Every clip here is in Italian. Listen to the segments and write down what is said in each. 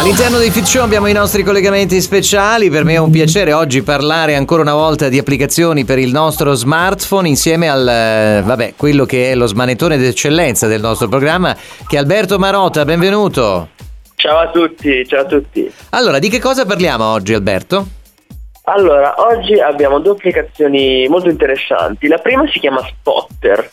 All'interno di Fit Show abbiamo i nostri collegamenti speciali. Per me è un piacere oggi parlare ancora una volta di applicazioni per il nostro smartphone insieme al, quello che è lo smanettone d'eccellenza del nostro programma, che è Alberto Marota. Benvenuto. Ciao a tutti. Allora, di che cosa parliamo oggi, Alberto? Allora, oggi abbiamo due applicazioni molto interessanti. La prima si chiama Spotter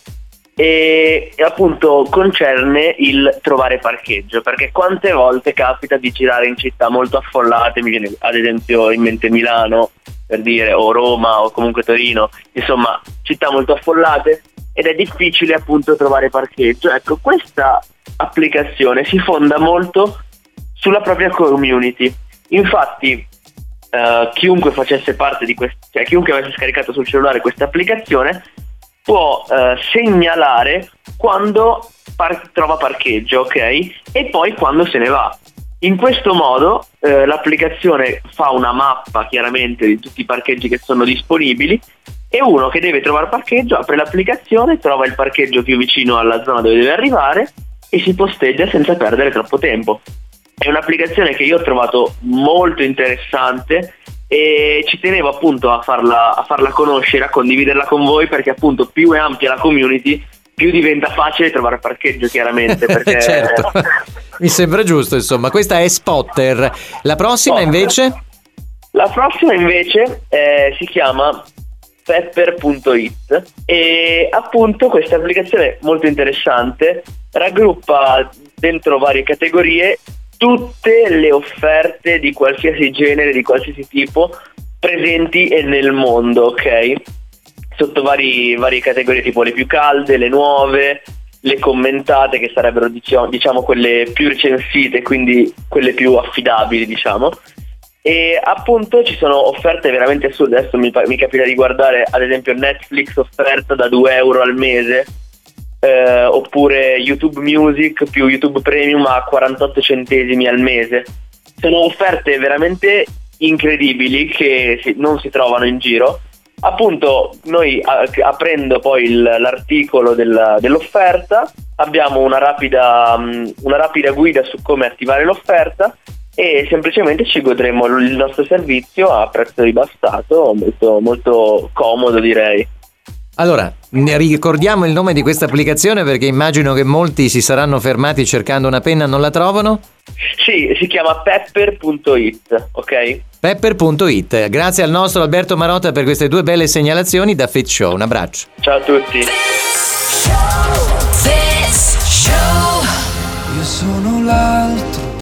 e appunto concerne il trovare parcheggio, perché quante volte capita di girare in città molto affollate, mi viene ad esempio in mente Milano, per dire, o Roma o comunque Torino, insomma città molto affollate, ed è difficile appunto trovare parcheggio. Ecco, questa applicazione si fonda molto sulla propria community. Infatti chiunque facesse parte di chiunque avesse scaricato sul cellulare questa applicazione può segnalare quando trova parcheggio, ok? E poi quando se ne va. In questo modo l'applicazione fa una mappa chiaramente di tutti i parcheggi che sono disponibili, e uno che deve trovare parcheggio apre l'applicazione, trova il parcheggio più vicino alla zona dove deve arrivare e si posteggia senza perdere troppo tempo. È un'applicazione che io ho trovato molto interessante e ci tenevo appunto a farla conoscere, a condividerla con voi, perché appunto più è ampia la community, più diventa facile trovare parcheggio, chiaramente, perché certo. Mi sembra giusto, insomma. Questa è Spotter. La prossima invece? La prossima invece si chiama Pepper.it e appunto questa applicazione molto interessante raggruppa dentro varie categorie tutte le offerte di qualsiasi genere, di qualsiasi tipo, presenti nel mondo, ok? Sotto varie categorie, tipo le più calde, le nuove, le commentate, che sarebbero diciamo quelle più recensite, quindi quelle più affidabili, diciamo. E appunto ci sono offerte veramente assurde. Adesso mi capita di guardare ad esempio Netflix offerta da 2 euro al mese, oppure YouTube Music più YouTube Premium a 48 centesimi al mese. Sono offerte veramente incredibili che non si trovano in giro. Appunto noi aprendo poi l'articolo dell'offerta abbiamo una rapida guida su come attivare l'offerta e semplicemente ci godremo il nostro servizio a prezzo ribassato, molto, molto comodo, direi. Allora, ricordiamo il nome di questa applicazione, perché immagino che molti si saranno fermati cercando una penna e non la trovano. Sì, si chiama Pepper.it, ok? Pepper.it. Grazie al nostro Alberto Marota per queste due belle segnalazioni da Fit Show. Un abbraccio. Ciao a tutti. Io sono l'altro